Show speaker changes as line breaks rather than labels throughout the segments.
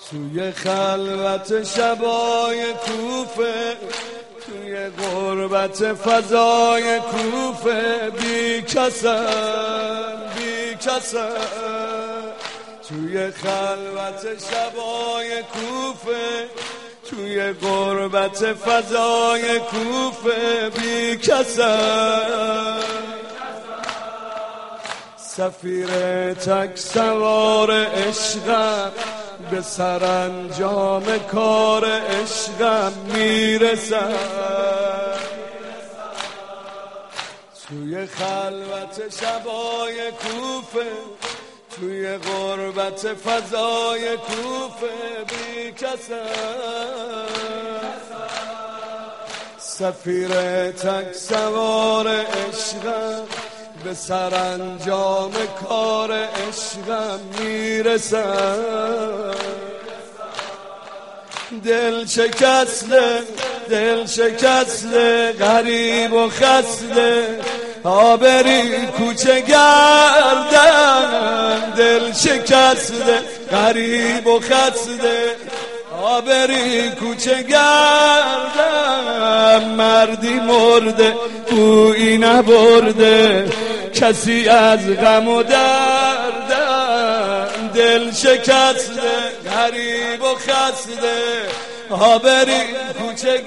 توی خلوت شبای کوفه، توی غربت فضای کوفه، بی کسم بی کسم. توی خلوت شبای کوفه، توی غربت فضای کوفه، بی کسم. سفیر تک سوار عشقم، به سرانجام کار عشقم میرسم. توی خلوت شبای کوفه، توی غربت فضای کوفه، بی کسم. سفیر تک سوار عشقم، به سرانجام کار عشقم میرسم. دل شکسته دل شکسته، غریب و خسته، آبری کوچه گردم. دل شکسته غریب و خسته، آبری کوچه گردم. مردی مرده بویی نبرده، کسی از غم و دردم. دل شکسته غریب و خسته، آبری کوچه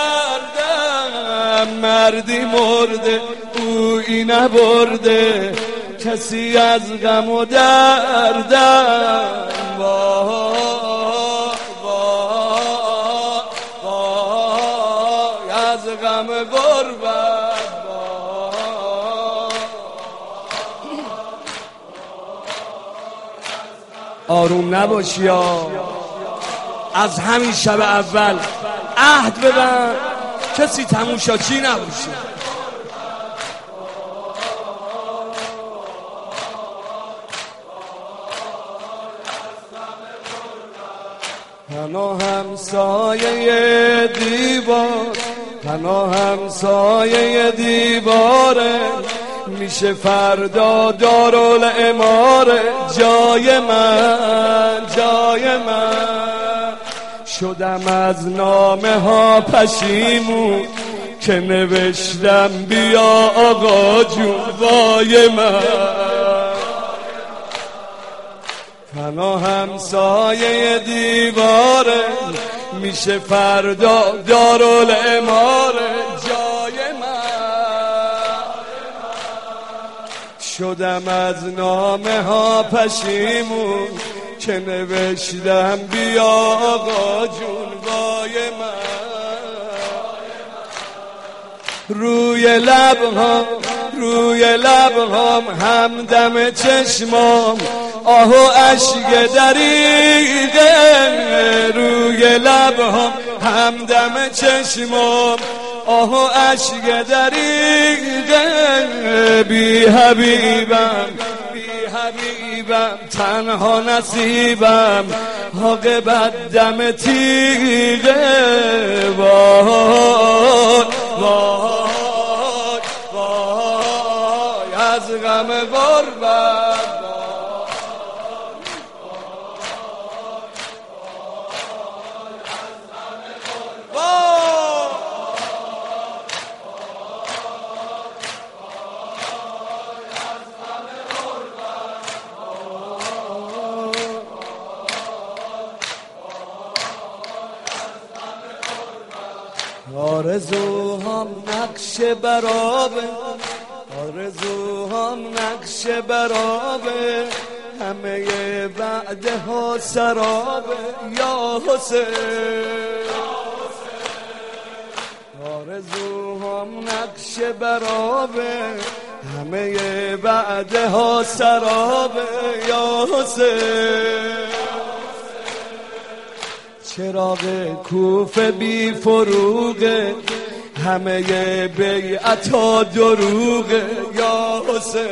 گردم. مردی مرده بویی نبرده، کسی از غم و دردم. از غم غربت آروم نباشی یا از همین شب اول عهد ببند کسی تماشاچی نباشه. تنها همسایه دیوار، تنها همسایه دیواره، میشه فردا دارالعماره. جای من جای من، شدم از نامه ها پشیمون که نوشتم بیا آقا جون. وای من تنها همسایه دیواره، میشه فردا دارالعماره. جای من شدم از نامه ها پشیمون که نوشتم بیا آقا جون. وای من روی لبهام روی لبهام، همدم چشمام آه و اشک دریغه. روی لبهام همدم چشمام آه و اشک دریغه. بی حبیبم بی حبیبم، تنها نصیبم عاقبت دم تیغه. وای وای وای از غم غربت. آرزوهام نقش برابه، آرزوهام نقش برابه، همه وعده ها سرابه. یا حسین آرزوهام نقش برابه، همه وعده ها سرابه. یا حسین چراغ کوفه بی فروغه، همه بیعتا دروغه. یا حسین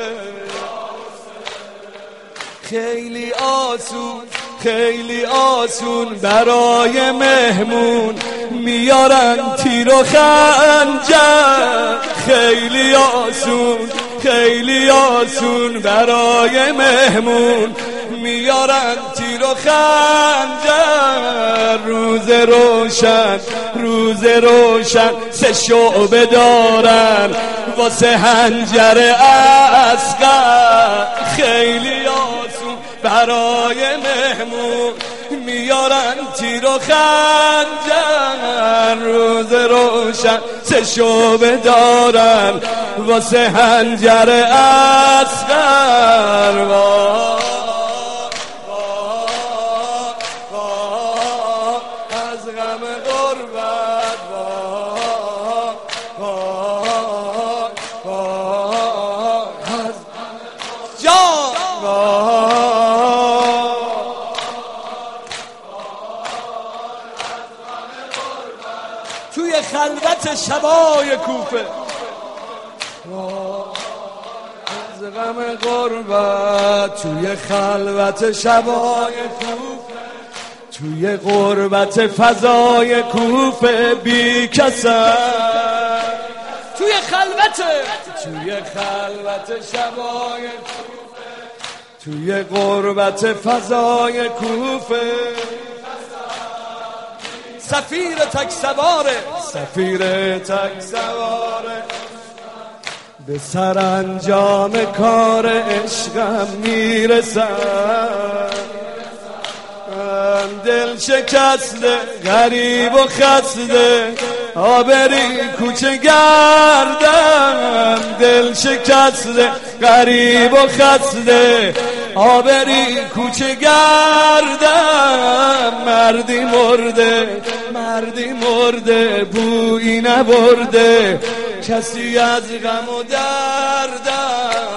خیلی آسون خیلی آسون برای مهمون میارن تیر و خنجر. خیلی آسون خیلی آسون برای مهمون میارن تیر تیر و خنجر، روز روشن سه شعبه دارن واسه حنجر اصغر. خیلی آسون برای مهمون میارن تیر و خنجر، روز روشن سه شعبه دارن واسه حنجر اصغر. از غم غربت از جان توی خلوت شبای کوفه، از غم غربت توی خلوت شبای کوفه، توی غربت فضای کوفه بی کسم، توی خلوت شبای کوفه، توی غربت فضای کوفه. سفیر تک سواره به سرانجام کار عشقم میرسم. دل شکسته غریب و خسته آبری کوچه گردم، دل شکسته غریب و خسته آبری کوچه گردم. مردی مرده بویی نبرده کسی از غم و دردم.